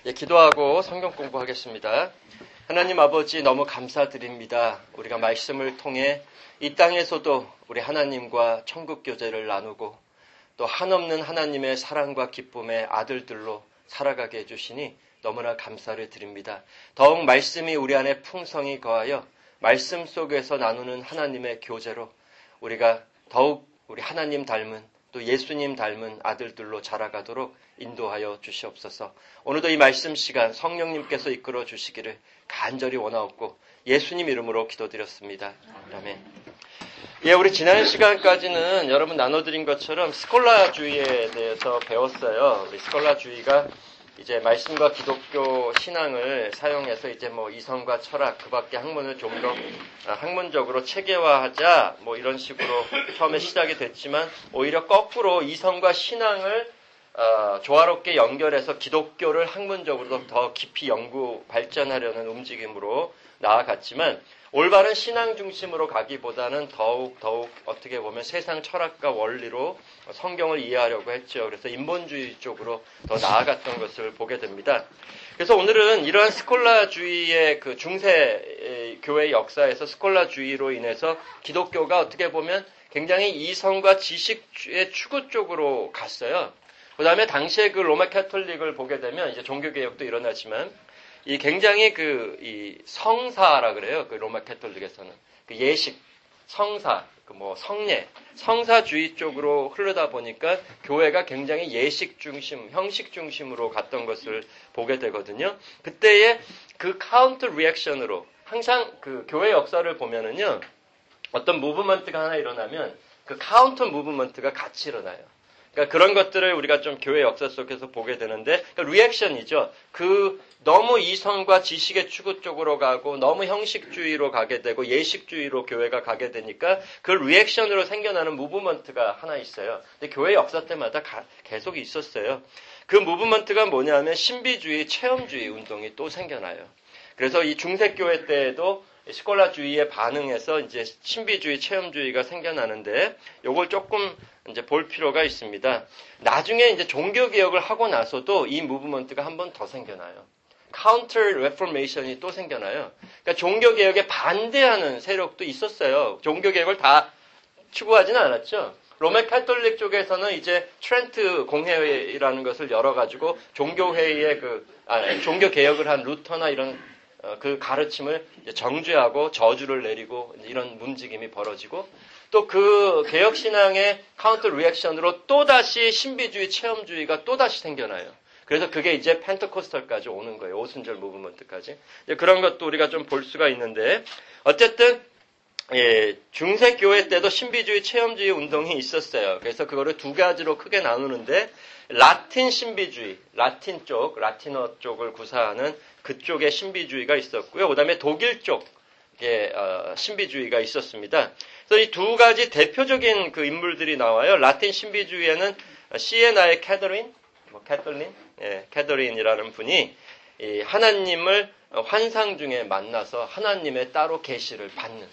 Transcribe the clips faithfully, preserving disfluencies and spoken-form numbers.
예, 기도하고 성경 공부하겠습니다. 하나님 아버지 너무 감사드립니다. 우리가 말씀을 통해 이 땅에서도 우리 하나님과 천국 교제를 나누고 또 한없는 하나님의 사랑과 기쁨의 아들들로 살아가게 해주시니 너무나 감사를 드립니다. 더욱 말씀이 우리 안에 풍성히 거하여 말씀 속에서 나누는 하나님의 교제로 우리가 더욱 우리 하나님 닮은 또 예수님 닮은 아들들로 자라가도록 인도하여 주시옵소서. 오늘도 이 말씀 시간 성령님께서 이끌어 주시기를 간절히 원하옵고 예수님 이름으로 기도드렸습니다. 아멘. 예, 우리 지난 시간까지는 여러분 나눠드린 것처럼 스콜라주의에 대해서 배웠어요. 우리 스콜라주의가 이제 말씀과 기독교 신앙을 사용해서 이제 뭐 이성과 철학 그 밖에 학문을 좀 더 학문적으로 체계화하자 뭐 이런 식으로 처음에 시작이 됐지만 오히려 거꾸로 이성과 신앙을 어, 조화롭게 연결해서 기독교를 학문적으로 더 깊이 연구 발전하려는 움직임으로 나아갔지만 올바른 신앙 중심으로 가기보다는 더욱 더욱 어떻게 보면 세상 철학과 원리로 성경을 이해하려고 했죠. 그래서 인본주의 쪽으로 더 나아갔던 것을 보게 됩니다. 그래서 오늘은 이러한 스콜라주의의 그 중세 교회 역사에서 스콜라주의로 인해서 기독교가 어떻게 보면 굉장히 이성과 지식의 추구 쪽으로 갔어요. 그 다음에 당시에 그 로마 캐톨릭을 보게 되면 이제 종교개혁도 일어나지만 이 굉장히 그, 이 성사라 그래요. 그 로마 캐톨릭에서는. 그 예식, 성사, 그 뭐 성례, 성사주의 쪽으로 흐르다 보니까 교회가 굉장히 예식 중심, 형식 중심으로 갔던 것을 보게 되거든요. 그때의 그 카운터 리액션으로 항상 그 교회 역사를 보면은요. 어떤 무브먼트가 하나 일어나면 그 카운터 무브먼트가 같이 일어나요. 그러니까 그런 것들을 우리가 좀 교회 역사 속에서 보게 되는데, 그러니까 리액션이죠. 그 너무 이성과 지식의 추구 쪽으로 가고 너무 형식주의로 가게 되고 예식주의로 교회가 가게 되니까 그 리액션으로 생겨나는 무브먼트가 하나 있어요. 근데 교회 역사 때마다 가, 계속 있었어요. 그 무브먼트가 뭐냐면 신비주의, 체험주의 운동이 또 생겨나요. 그래서 이 중세교회 때에도 스콜라주의에 반응해서 이제 신비주의, 체험주의가 생겨나는데 요걸 조금 이제 볼 필요가 있습니다. 나중에 이제 종교개혁을 하고 나서도 이 무브먼트가 한 번 더 생겨나요. 카운터 레포메이션이 또 생겨나요. 그러니까 종교개혁에 반대하는 세력도 있었어요. 종교개혁을 다 추구하지는 않았죠. 로마 캐톨릭 쪽에서는 이제 트렌트 공회라는 것을 열어가지고 종교회의의 그, 아, 종교개혁을 한 루터나 이런 그 가르침을 정죄하고 저주를 내리고 이런 움직임이 벌어지고 또 그 개혁신앙의 카운터 리액션으로 또다시 신비주의, 체험주의가 또다시 생겨나요. 그래서 그게 이제 펜테코스털까지 오는 거예요. 오순절 무브먼트까지. 그런 것도 우리가 좀 볼 수가 있는데 어쨌든 예, 중세교회 때도 신비주의, 체험주의 운동이 있었어요. 그래서 그거를 두 가지로 크게 나누는데 라틴 신비주의, 라틴 쪽, 라틴어 쪽을 구사하는 그쪽의 신비주의가 있었고요. 그 다음에 독일 쪽의 어, 신비주의가 있었습니다. 그래서 이 두 가지 대표적인 그 인물들이 나와요. 라틴 신비주의에는 시에나의 캐더린, 뭐 캐톨린, 예, 캐더린이라는 분이 이 하나님을 환상 중에 만나서 하나님의 따로 계시를 받는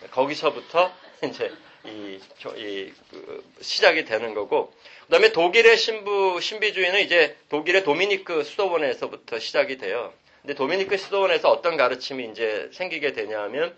거기서부터 이제 이, 이 그, 시작이 되는 거고, 그다음에 독일의 신부 신비주의는 이제 독일의 도미니크 수도원에서부터 시작이 돼요. 근데 도미니크 수도원에서 어떤 가르침이 이제 생기게 되냐면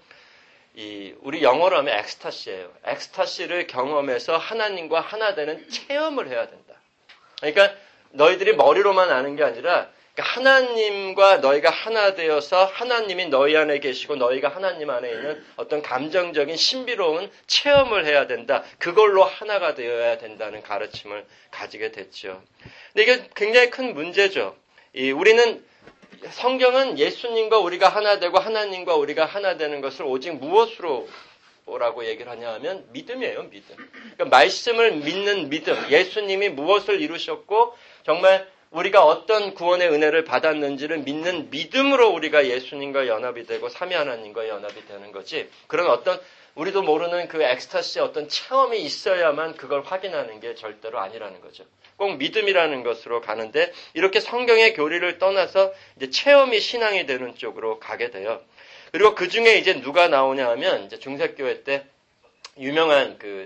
이 우리 영어로 하면 엑스타시예요. 엑스타시를 경험해서 하나님과 하나 되는 체험을 해야 된다. 그러니까 너희들이 머리로만 아는 게 아니라 그러니까 하나님과 너희가 하나 되어서 하나님이 너희 안에 계시고 너희가 하나님 안에 있는 어떤 감정적인 신비로운 체험을 해야 된다. 그걸로 하나가 되어야 된다는 가르침을 가지게 됐죠. 근데 이게 굉장히 큰 문제죠. 이 우리는 성경은 예수님과 우리가 하나 되고 하나님과 우리가 하나 되는 것을 오직 무엇으로 라고 얘기를 하냐 하면 믿음이에요. 믿음. 그러니까 말씀을 믿는 믿음. 예수님이 무엇을 이루셨고 정말 우리가 어떤 구원의 은혜를 받았는지를 믿는 믿음으로 우리가 예수님과 연합이 되고 삼위 하나님과 연합이 되는 거지. 그런 어떤 우리도 모르는 그 엑스타시의 어떤 체험이 있어야만 그걸 확인하는 게 절대로 아니라는 거죠. 꼭 믿음이라는 것으로 가는데 이렇게 성경의 교리를 떠나서 이제 체험이 신앙이 되는 쪽으로 가게 돼요. 그리고 그 중에 이제 누가 나오냐 하면 이제 중세교회 때 유명한 그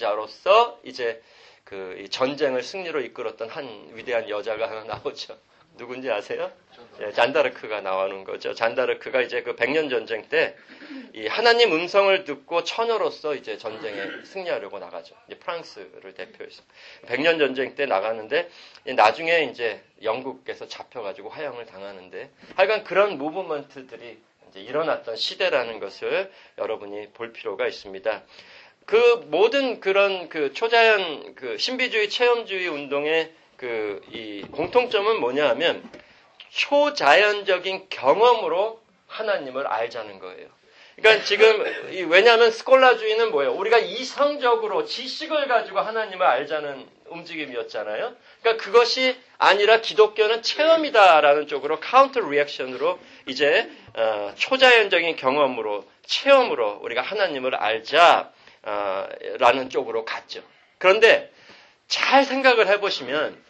체험주의자로서 이제 그 전쟁을 승리로 이끌었던 한 위대한 여자가 하나 나오죠. 누군지 아세요? 예, 잔다르크가 나오는 거죠. 잔다르크가 이제 그 백년 전쟁 때 이 하나님 음성을 듣고 처녀로서 이제 전쟁에 승리하려고 나가죠. 이제 프랑스를 대표해서 백년 전쟁 때 나가는데 나중에 이제 영국에서 잡혀가지고 화형을 당하는데 하여간 그런 무브먼트들이 이제 일어났던 시대라는 것을 여러분이 볼 필요가 있습니다. 그 모든 그런 그 초자연 그 신비주의 체험주의 운동의 그 이 공통점은 뭐냐 하면 초자연적인 경험으로 하나님을 알자는 거예요. 그러니까 지금 왜냐하면 스콜라주의는 뭐예요? 우리가 이성적으로 지식을 가지고 하나님을 알자는 움직임이었잖아요. 그러니까 그것이 아니라 기독교는 체험이다라는 쪽으로 카운터 리액션으로 이제 어, 초자연적인 경험으로 체험으로 우리가 하나님을 알자 어, 라는 쪽으로 갔죠. 그런데 잘 생각을 해보시면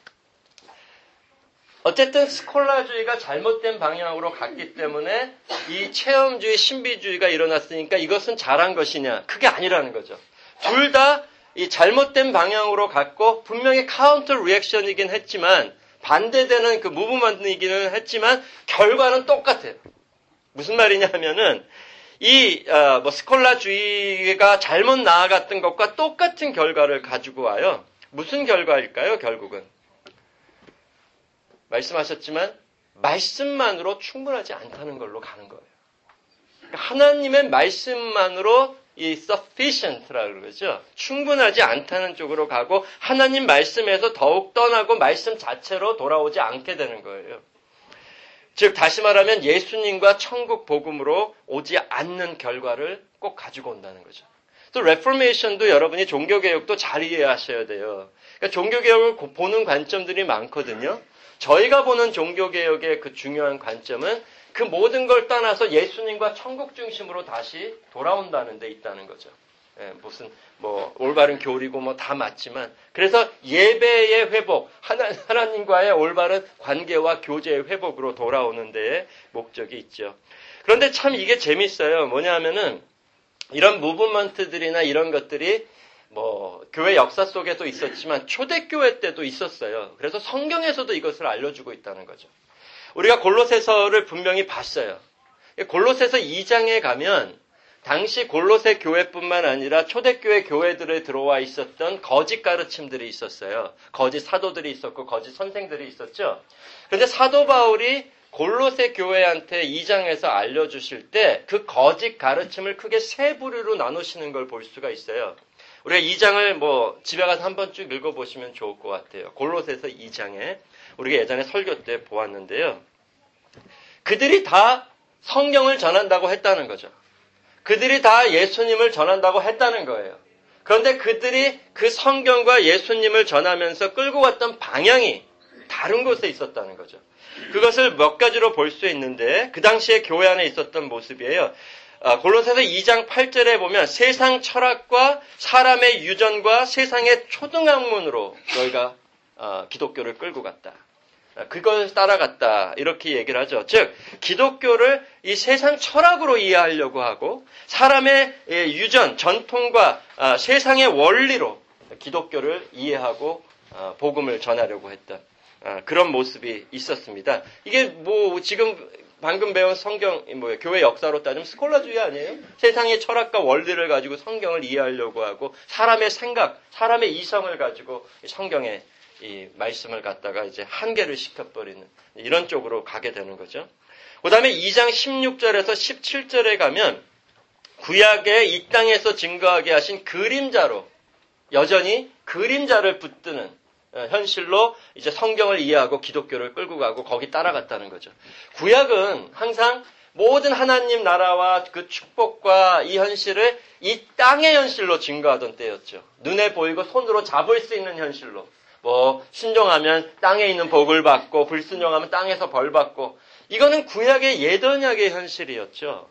어쨌든 스콜라주의가 잘못된 방향으로 갔기 때문에 이 체험주의, 신비주의가 일어났으니까 이것은 잘한 것이냐? 그게 아니라는 거죠. 둘 다 이 잘못된 방향으로 갔고 분명히 카운터 리액션이긴 했지만 반대되는 그 무브먼트이기는 했지만 결과는 똑같아요. 무슨 말이냐 하면은 이 어, 뭐 스콜라주의가 잘못 나아갔던 것과 똑같은 결과를 가지고 와요. 무슨 결과일까요? 결국은 말씀하셨지만 말씀만으로 충분하지 않다는 걸로 가는 거예요. 그러니까 하나님의 말씀만으로 이 sufficient라고 그러죠. 충분하지 않다는 쪽으로 가고 하나님 말씀에서 더욱 떠나고 말씀 자체로 돌아오지 않게 되는 거예요. 즉 다시 말하면 예수님과 천국 복음으로 오지 않는 결과를 꼭 가지고 온다는 거죠. 또 레포메이션도 여러분이 종교개혁도 잘 이해하셔야 돼요. 그러니까 종교개혁을 보는 관점들이 많거든요. 저희가 보는 종교개혁의 그 중요한 관점은 그 모든 걸 떠나서 예수님과 천국 중심으로 다시 돌아온다는 데 있다는 거죠. 예, 무슨 뭐 올바른 교리고 뭐 다 맞지만 그래서 예배의 회복, 하나, 하나님과의 올바른 관계와 교제의 회복으로 돌아오는 데에 목적이 있죠. 그런데 참 이게 재밌어요. 뭐냐 하면은 이런 무브먼트들이나 이런 것들이 뭐 교회 역사 속에도 있었지만 초대교회 때도 있었어요. 그래서 성경에서도 이것을 알려주고 있다는 거죠. 우리가 골로새서를 분명히 봤어요. 골로새서 이 장에 가면 당시 골로새 교회뿐만 아니라 초대교회 교회들에 들어와 있었던 거짓 가르침들이 있었어요. 거짓 사도들이 있었고 거짓 선생들이 있었죠. 그런데 사도 바울이 골로새 교회한테 이 장에서 알려주실 때 그 거짓 가르침을 크게 세 부류로 나누시는 걸 볼 수가 있어요. 우리가 이 장을 뭐 집에 가서 한번 쭉 읽어보시면 좋을 것 같아요. 골로새서 이 장에 우리가 예전에 설교 때 보았는데요. 그들이 다 성경을 전한다고 했다는 거죠. 그들이 다 예수님을 전한다고 했다는 거예요. 그런데 그들이 그 성경과 예수님을 전하면서 끌고 갔던 방향이 다른 곳에 있었다는 거죠. 그것을 몇 가지로 볼 수 있는데 그 당시에 교회 안에 있었던 모습이에요. 골로새서 이 장 팔 절에 보면 세상 철학과 사람의 유전과 세상의 초등학문으로 너희가 기독교를 끌고 갔다. 그걸 따라갔다. 이렇게 얘기를 하죠. 즉 기독교를 이 세상 철학으로 이해하려고 하고 사람의 유전, 전통과 세상의 원리로 기독교를 이해하고 복음을 전하려고 했던 그런 모습이 있었습니다. 이게 뭐 지금 방금 배운 성경, 뭐 교회 역사로 따지면 스콜라주의 아니에요? 세상의 철학과 원리를 가지고 성경을 이해하려고 하고 사람의 생각, 사람의 이성을 가지고 성경의 이 말씀을 갖다가 이제 한계를 시켜버리는 이런 쪽으로 가게 되는 거죠. 그 다음에 이 장 십육 절에서 십칠 절에 가면 구약의 이 땅에서 증거하게 하신 그림자로 여전히 그림자를 붙드는 현실로 이제 성경을 이해하고 기독교를 끌고 가고 거기 따라갔다는 거죠. 구약은 항상 모든 하나님 나라와 그 축복과 이 현실을 이 땅의 현실로 증거하던 때였죠. 눈에 보이고 손으로 잡을 수 있는 현실로. 뭐 순종하면 땅에 있는 복을 받고 불순종하면 땅에서 벌 받고 이거는 구약의 옛 언약의 현실이었죠.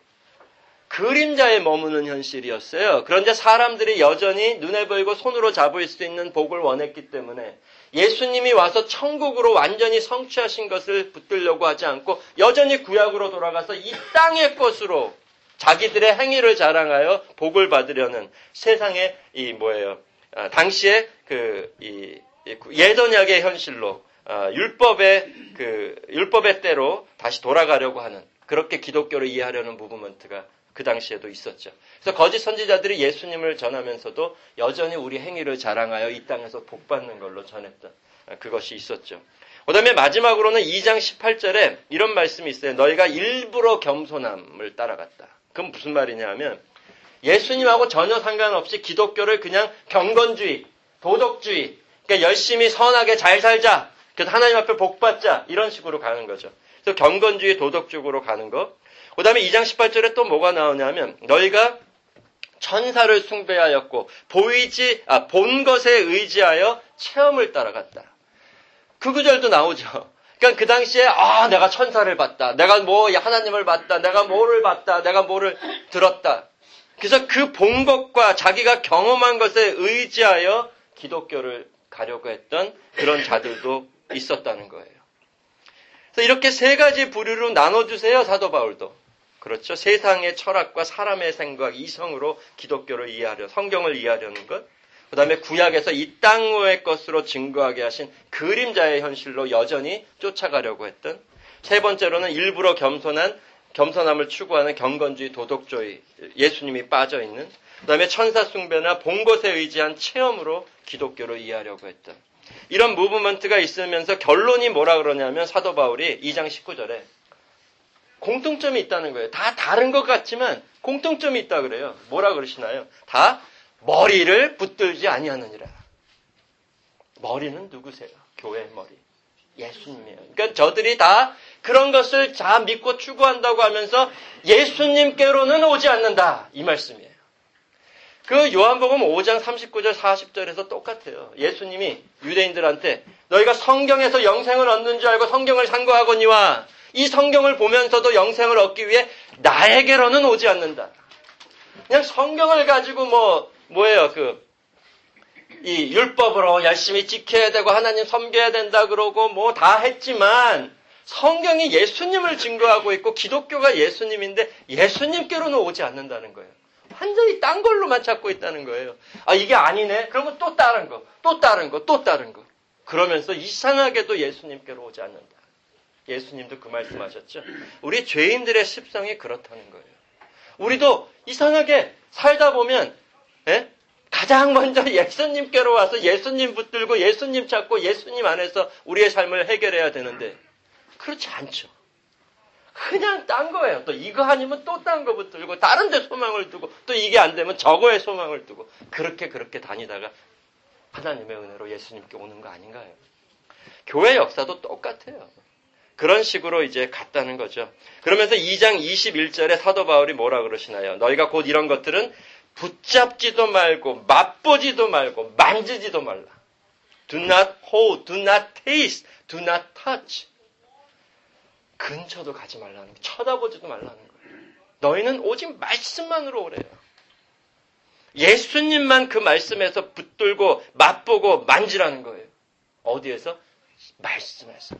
그림자에 머무는 현실이었어요. 그런데 사람들이 여전히 눈에 보이고 손으로 잡을 수 있는 복을 원했기 때문에 예수님이 와서 천국으로 완전히 성취하신 것을 붙들려고 하지 않고 여전히 구약으로 돌아가서 이 땅의 것으로 자기들의 행위를 자랑하여 복을 받으려는 세상의 이 뭐예요? 아, 당시에 그 이 옛 언약의 현실로 아, 율법의 그 율법의 때로 다시 돌아가려고 하는, 그렇게 기독교를 이해하려는 무브먼트가 그 당시에도 있었죠. 그래서 거짓 선지자들이 예수님을 전하면서도 여전히 우리 행위를 자랑하여 이 땅에서 복받는 걸로 전했던 그것이 있었죠. 그 다음에 마지막으로는 이 장 십팔 절에 이런 말씀이 있어요. 너희가 일부러 겸손함을 따라갔다. 그건 무슨 말이냐 하면 예수님하고 전혀 상관없이 기독교를 그냥 경건주의, 도덕주의, 그러니까 열심히 선하게 잘 살자, 그래서 하나님 앞에 복받자, 이런 식으로 가는 거죠. 그래서 경건주의, 도덕적으로 가는 거. 그 다음에 이 장 십팔 절에 또 뭐가 나오냐면 너희가 천사를 숭배하였고 보이지 아, 본 것에 의지하여 체험을 따라갔다. 그 구절도 나오죠. 그러니까 그 당시에 아 내가 천사를 봤다. 내가 뭐 하나님을 봤다. 내가 뭐를 봤다. 내가 뭐를 들었다. 그래서 그 본 것과 자기가 경험한 것에 의지하여 기독교를 가려고 했던 그런 자들도 있었다는 거예요. 그래서 이렇게 세 가지 부류로 나눠주세요. 사도 바울도. 그렇죠. 세상의 철학과 사람의 생각, 이성으로 기독교를 이해하려, 성경을 이해하려는 것. 그 다음에 구약에서 이 땅의 것으로 증거하게 하신 그림자의 현실로 여전히 쫓아가려고 했던. 세 번째로는 일부러 겸손한, 겸손함을 추구하는 경건주의, 도덕주의, 예수님이 빠져있는. 그 다음에 천사 숭배나 본 것에 의지한 체험으로 기독교를 이해하려고 했던. 이런 무브먼트가 있으면서 결론이 뭐라 그러냐면 사도 바울이 이 장 십구 절에 공통점이 있다는 거예요. 다 다른 것 같지만 공통점이 있다 그래요. 뭐라 그러시나요? 다 머리를 붙들지 아니하느니라. 머리는 누구세요? 교회의 머리. 예수님이에요. 그러니까 저들이 다 그런 것을 다 믿고 추구한다고 하면서 예수님께로는 오지 않는다. 이 말씀이에요. 그 요한복음 오 장 삼십구 절 사십 절에서 똑같아요. 예수님이 유대인들한테 너희가 성경에서 영생을 얻는 줄 알고 성경을 상고하거니와 이 성경을 보면서도 영생을 얻기 위해 나에게로는 오지 않는다. 그냥 성경을 가지고 뭐, 뭐예요, 그, 이 율법으로 열심히 지켜야 되고 하나님 섬겨야 된다 그러고 뭐 다 했지만 성경이 예수님을 증거하고 있고 기독교가 예수님인데 예수님께로는 오지 않는다는 거예요. 완전히 딴 걸로만 찾고 있다는 거예요. 아, 이게 아니네? 그러면 또 다른 거, 또 다른 거, 또 다른 거. 그러면서 이상하게도 예수님께로 오지 않는다. 예수님도 그 말씀하셨죠. 우리 죄인들의 습성이 그렇다는 거예요. 우리도 이상하게 살다 보면 에? 가장 먼저 예수님께로 와서 예수님 붙들고 예수님 찾고 예수님 안에서 우리의 삶을 해결해야 되는데 그렇지 않죠. 그냥 딴 거예요. 또 이거 아니면 또 딴 거 붙들고 다른 데 소망을 두고 또 이게 안 되면 저거에 소망을 두고 그렇게 그렇게 다니다가 하나님의 은혜로 예수님께 오는 거 아닌가요? 교회 역사도 똑같아요. 그런 식으로 이제 갔다는 거죠. 그러면서 이 장 이십일 절에 사도 바울이 뭐라 그러시나요? 너희가 곧 이런 것들은 붙잡지도 말고 맛보지도 말고 만지지도 말라. Do not hold, do not taste, do not touch. 근처도 가지 말라는 거예요. 쳐다보지도 말라는 거예요. 너희는 오직 말씀만으로 오래요. 예수님만 그 말씀에서 붙들고 맛보고 만지라는 거예요. 어디에서? 말씀에서.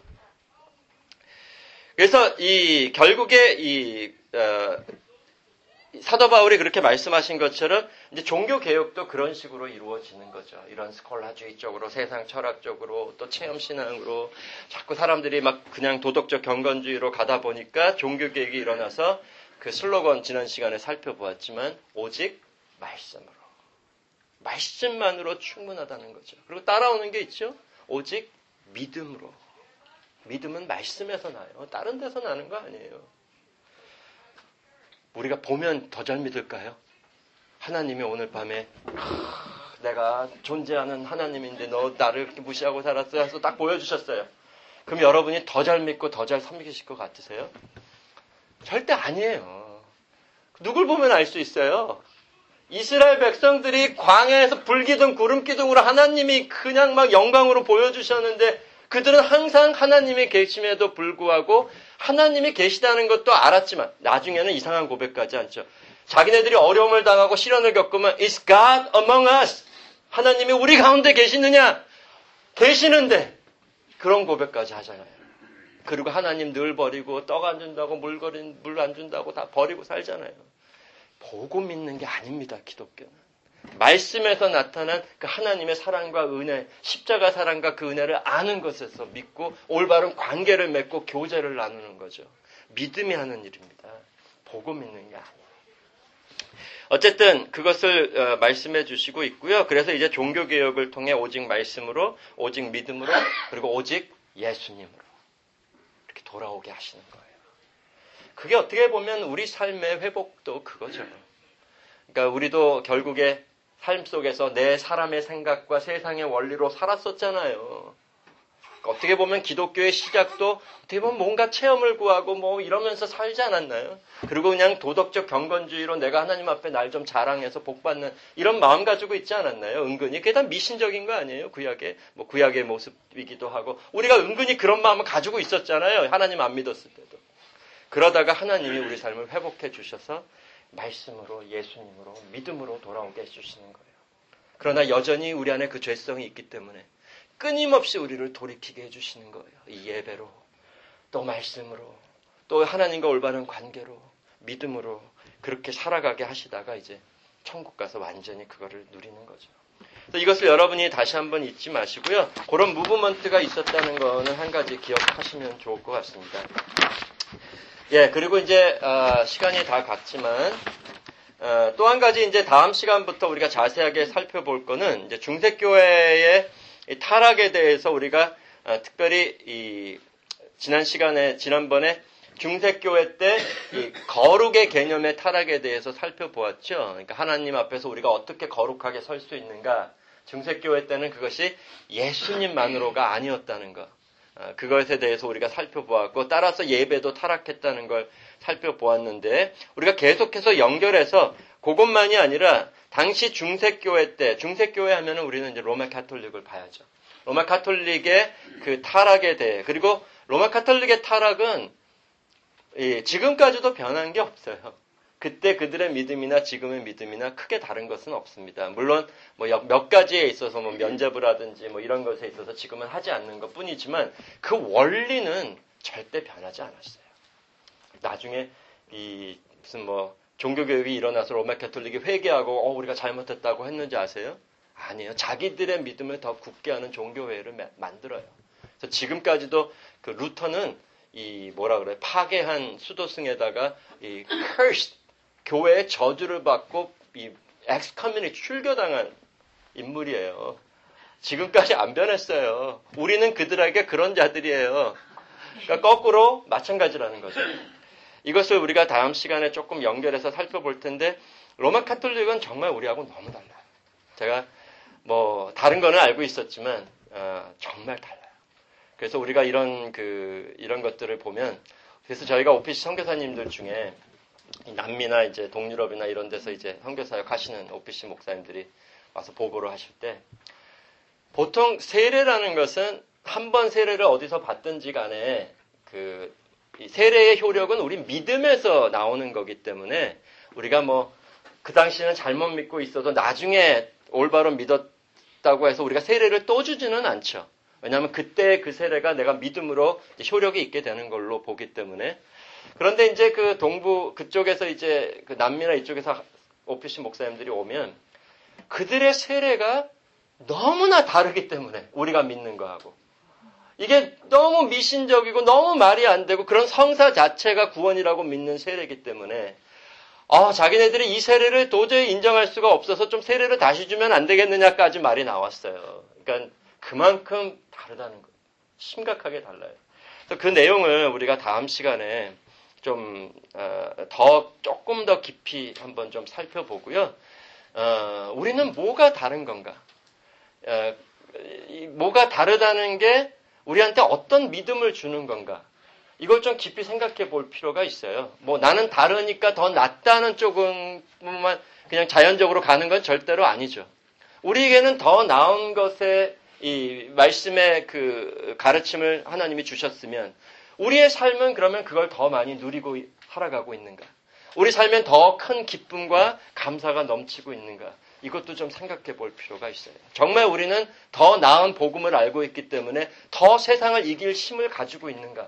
그래서 이 결국에 이 어, 사도 바울이 그렇게 말씀하신 것처럼 이제 종교 개혁도 그런 식으로 이루어지는 거죠. 이런 스콜라주의 쪽으로, 세상 철학적으로, 또 체험 신앙으로 자꾸 사람들이 막 그냥 도덕적 경건주의로 가다 보니까 종교 개혁이 일어나서 그 슬로건 지난 시간에 살펴보았지만 오직 말씀으로, 말씀만으로 충분하다는 거죠. 그리고 따라오는 게 있죠. 오직 믿음으로. 믿음은 말씀에서 나요. 다른 데서 나는 거 아니에요. 우리가 보면 더 잘 믿을까요? 하나님이 오늘 밤에 내가 존재하는 하나님인데 너 나를 이렇게 무시하고 살았어 해서 딱 보여주셨어요. 그럼 여러분이 더 잘 믿고 더 잘 섬기실 것 같으세요? 절대 아니에요. 누굴 보면 알 수 있어요? 이스라엘 백성들이 광야에서 불기둥 구름기둥으로 하나님이 그냥 막 영광으로 보여주셨는데 그들은 항상 하나님이 계심에도 불구하고 하나님이 계시다는 것도 알았지만 나중에는 이상한 고백까지 않죠. 자기네들이 어려움을 당하고 시련을 겪으면 Is God among us? 하나님이 우리 가운데 계시느냐? 계시는데 그런 고백까지 하잖아요. 그리고 하나님 늘 버리고 떡 안 준다고 물 물 안 준다고 다 버리고 살잖아요. 보고 믿는 게 아닙니다. 기독교는. 말씀에서 나타난 그 하나님의 사랑과 은혜, 십자가 사랑과 그 은혜를 아는 것에서 믿고 올바른 관계를 맺고 교제를 나누는 거죠. 믿음이 하는 일입니다. 보고 믿는 게 아니에요. 어쨌든 그것을 말씀해 주시고 있고요. 그래서 이제 종교개혁을 통해 오직 말씀으로, 오직 믿음으로, 그리고 오직 예수님으로 이렇게 돌아오게 하시는 거예요. 그게 어떻게 보면 우리 삶의 회복도 그거죠. 그러니까 우리도 결국에 삶 속에서 내 사람의 생각과 세상의 원리로 살았었잖아요. 어떻게 보면 기독교의 시작도 어떻게 보면 뭔가 체험을 구하고 뭐 이러면서 살지 않았나요? 그리고 그냥 도덕적 경건주의로 내가 하나님 앞에 날 좀 자랑해서 복받는 이런 마음 가지고 있지 않았나요? 은근히. 그게 다 미신적인 거 아니에요? 구약의, 뭐 구약의 모습이기도 하고. 우리가 은근히 그런 마음을 가지고 있었잖아요. 하나님 안 믿었을 때도. 그러다가 하나님이 우리 삶을 회복해 주셔서 말씀으로, 예수님으로, 믿음으로 돌아오게 해주시는 거예요. 그러나 여전히 우리 안에 그 죄성이 있기 때문에 끊임없이 우리를 돌이키게 해주시는 거예요. 이 예배로, 또 말씀으로, 또 하나님과 올바른 관계로, 믿음으로 그렇게 살아가게 하시다가 이제 천국 가서 완전히 그거를 누리는 거죠. 그래서 이것을 여러분이 다시 한번 잊지 마시고요. 그런 무브먼트가 있었다는 거는 한 가지 기억하시면 좋을 것 같습니다. 예, 그리고 이제 어, 시간이 다 갔지만 어, 또 한 가지 이제 다음 시간부터 우리가 자세하게 살펴볼 거는 이제 중세교회의 이 타락에 대해서 우리가 어, 특별히 이 지난 시간에 지난번에 중세교회 때 이 거룩의 개념의 타락에 대해서 살펴보았죠. 그러니까 하나님 앞에서 우리가 어떻게 거룩하게 설 수 있는가? 중세교회 때는 그것이 예수님만으로가 아니었다는 것. 그것에 대해서 우리가 살펴보았고 따라서 예배도 타락했다는 걸 살펴보았는데 우리가 계속해서 연결해서 그것만이 아니라 당시 중세교회 때 중세교회 하면은 우리는 이제 로마 가톨릭을 봐야죠. 로마 가톨릭의 그 타락에 대해 그리고 로마 가톨릭의 타락은 지금까지도 변한 게 없어요. 그때 그들의 믿음이나 지금의 믿음이나 크게 다른 것은 없습니다. 물론 뭐 몇 가지에 있어서 뭐 면죄부를 하든지 뭐 이런 것에 있어서 지금은 하지 않는 것 뿐이지만 그 원리는 절대 변하지 않았어요. 나중에 이 무슨 뭐 종교개혁이 일어나서 로마 가톨릭이 회개하고 어 우리가 잘못했다고 했는지 아세요? 아니에요. 자기들의 믿음을 더 굳게 하는 종교회를 만들어요. 그래서 지금까지도 그 루터는 이 뭐라 그래 파괴한 수도승에다가 이 cursed 교회의 저주를 받고 이 엑스커뮤니티 출교당한 인물이에요. 지금까지 안 변했어요. 우리는 그들에게 그런 자들이에요. 그러니까 거꾸로 마찬가지라는 거죠. 이것을 우리가 다음 시간에 조금 연결해서 살펴볼 텐데 로마 가톨릭은 정말 우리하고 너무 달라요. 제가 뭐 다른 거는 알고 있었지만 어, 정말 달라요. 그래서 우리가 이런 그 이런 것들을 보면 그래서 저희가 오피스 선교사님들 중에 남미나 이제 동유럽이나 이런 데서 이제 선교사역 하시는 오피스 목사님들이 와서 보고를 하실 때 보통 세례라는 것은 한 번 세례를 어디서 받든지 간에 그 세례의 효력은 우리 믿음에서 나오는 거기 때문에 우리가 뭐 그 당시에는 잘못 믿고 있어도 나중에 올바로 믿었다고 해서 우리가 세례를 또 주지는 않죠. 왜냐하면 그때 그 세례가 내가 믿음으로 효력이 있게 되는 걸로 보기 때문에. 그런데 이제 그 동부 그쪽에서 이제 그 남미나 이쪽에서 오피스 목사님들이 오면 그들의 세례가 너무나 다르기 때문에 우리가 믿는 거하고 이게 너무 미신적이고 너무 말이 안 되고 그런 성사 자체가 구원이라고 믿는 세례이기 때문에 아, 자기네들이 이 세례를 도저히 인정할 수가 없어서 좀 세례를 다시 주면 안 되겠느냐까지 말이 나왔어요. 그러니까 그만큼 다르다는 거예요. 심각하게 달라요. 그래서 그 내용을 우리가 다음 시간에 좀 더 조금 더 깊이 한번 좀 살펴보고요. 어, 우리는 뭐가 다른 건가? 어, 뭐가 다르다는 게 우리한테 어떤 믿음을 주는 건가? 이걸 좀 깊이 생각해 볼 필요가 있어요. 뭐 나는 다르니까 더 낫다는 쪽은만 그냥 자연적으로 가는 건 절대로 아니죠. 우리에게는 더 나은 것에 이 말씀의 그 가르침을 하나님이 주셨으면 우리의 삶은 그러면 그걸 더 많이 누리고 살아가고 있는가? 우리 삶엔 더 큰 기쁨과 감사가 넘치고 있는가? 이것도 좀 생각해 볼 필요가 있어요. 정말 우리는 더 나은 복음을 알고 있기 때문에 더 세상을 이길 힘을 가지고 있는가?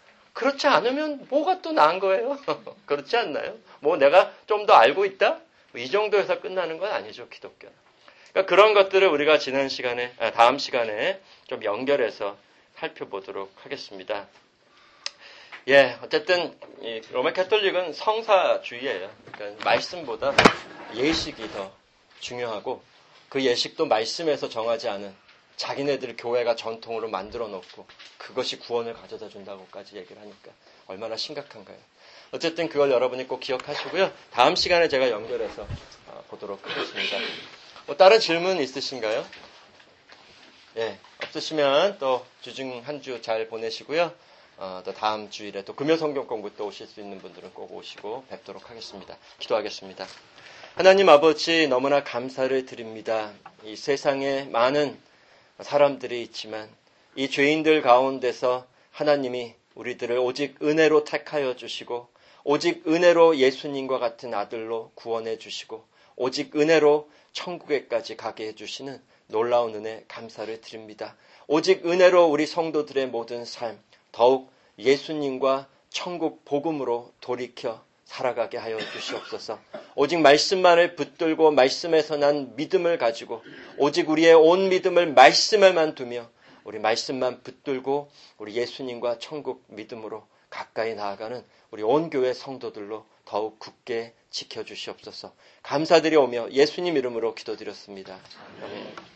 그렇지 않으면 뭐가 또 나은 거예요? 그렇지 않나요? 뭐 내가 좀 더 알고 있다? 이 정도에서 끝나는 건 아니죠, 기독교는. 그러니까 그런 것들을 우리가 지난 시간에, 아, 다음 시간에 좀 연결해서 살펴보도록 하겠습니다. 예, 어쨌든 이 로마 캐톨릭은 성사주의예요. 그러니까 말씀보다 예식이 더 중요하고 그 예식도 말씀에서 정하지 않은 자기네들 교회가 전통으로 만들어 놓고 그것이 구원을 가져다 준다고까지 얘기를 하니까 얼마나 심각한가요. 어쨌든 그걸 여러분이 꼭 기억하시고요. 다음 시간에 제가 연결해서 보도록 하겠습니다. 뭐 다른 질문 있으신가요? 예, 없으시면 또 주중 한 주 잘 보내시고요. 어, 또 다음 주일에 또 금요 성경 공부 또 오실 수 있는 분들은 꼭 오시고 뵙도록 하겠습니다. 기도하겠습니다. 하나님 아버지 너무나 감사를 드립니다. 이 세상에 많은 사람들이 있지만 이 죄인들 가운데서 하나님이 우리들을 오직 은혜로 택하여 주시고 오직 은혜로 예수님과 같은 아들로 구원해 주시고 오직 은혜로 천국에까지 가게 해주시는 놀라운 은혜 감사를 드립니다. 오직 은혜로 우리 성도들의 모든 삶 더욱 예수님과 천국 복음으로 돌이켜 살아가게 하여 주시옵소서. 오직 말씀만을 붙들고 말씀에서 난 믿음을 가지고 오직 우리의 온 믿음을 말씀에만 두며 우리 말씀만 붙들고 우리 예수님과 천국 믿음으로 가까이 나아가는 우리 온 교회 성도들로 더욱 굳게 지켜주시옵소서. 감사드리오며 예수님 이름으로 기도드렸습니다. 아멘.